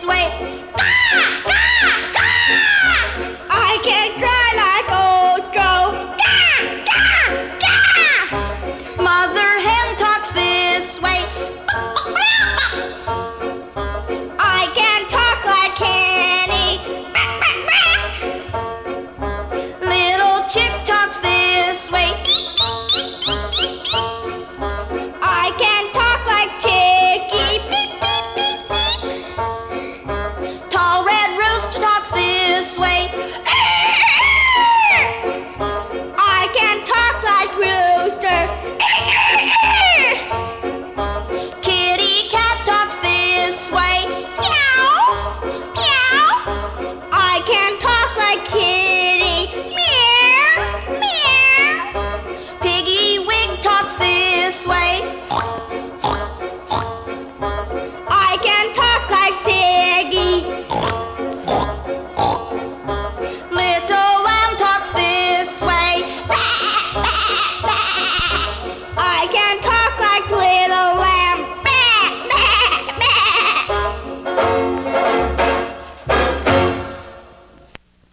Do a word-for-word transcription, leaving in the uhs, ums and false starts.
this way. Gah, gah, gah. I can cry like old crow. Gah, gah, gah. Mother hen talks this way. I can talk like Kenny. Little chick talks this way. I can talk like Chicky. Tall red rooster talks this way. I can talk like rooster. Kitty cat talks this way. Meow, meow. I can talk like kitty. Meow, meow. Piggy wig talks this way.